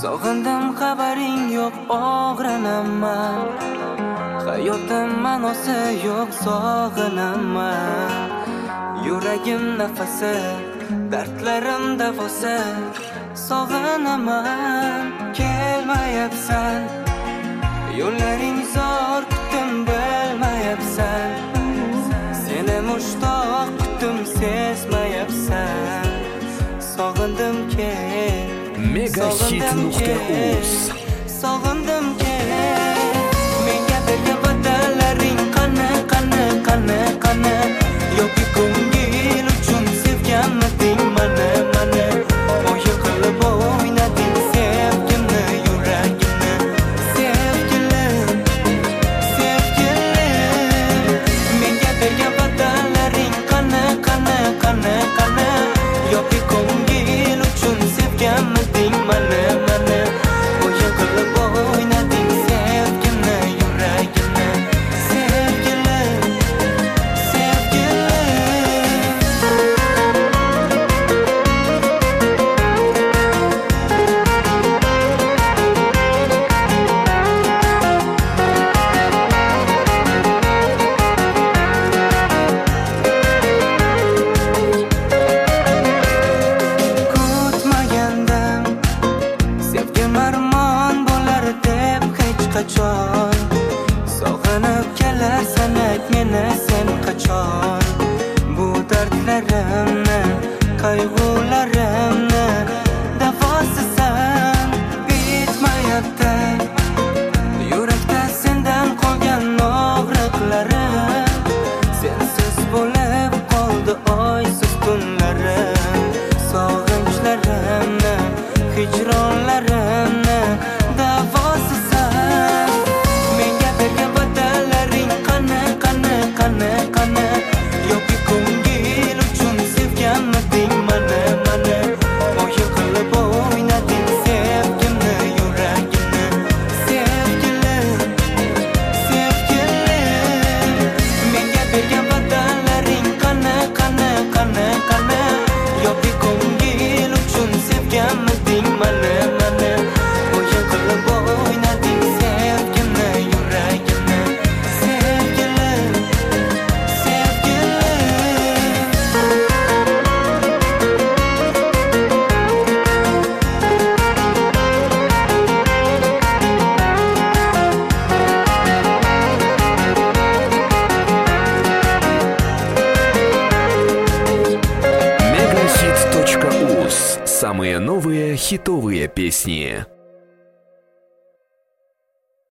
Sog'indim, xabaring yo'q, og'rinaman. Hayotim ma'nosi yo'q, sog'inaman. Yuragim nafasi, dardlarim davosi, sog'inaman. Kelmayapsan, yo'llaring zor, kutdim bilmayapsan. Seni mushtoq kutdim, sezmayapsan. Sog'indim, kel Megahit.uz. Sog'indim, kel menga bergan va'dalaring qani, qani, qani, qani. Yoki ko'ngil uchun sevganmiding mani, mani. O'yin qilib o'ynading sevgimni, yuragimni. Sevgilim, sevgilim, menga bergan va'dalaring qani, qani, qani, qani. Yoki ko'ngil uchun sevganmiding mani, mani. O'yin qilib o'ynading sevgimni, yuragimni. Sevgilim, kutmagandim sevgim armon bo'lar deb hech qachon. Sog'inib kelarsan, ayt meni sen qachon. Bu dardlarimni, qayg'ularimni davosisan. Bitmayapti yurakda sendan qolgan og'riqlarim. Sensiz bo'lib qoldi oysiz kunlarim. Sog'inchlarimni, hijronlarimni davosisan. Menga bergan va'dalaring qani, qani, qani, qani. Yoki ko'ngil uchun sevganmiding mani, mani. O'yin qilib o'ynading sevgimni, yuragimni. Sevgilim, sevgilim, menga bergan va'dalaring qani, qani, qani, qani. Yoki ko'ngil uchun sevganmiding mani, mani. O'yin qilib o'ynading sevgimni, yuragimni. Sevgilim, Megahit.uz. Самые новые хитовые песни.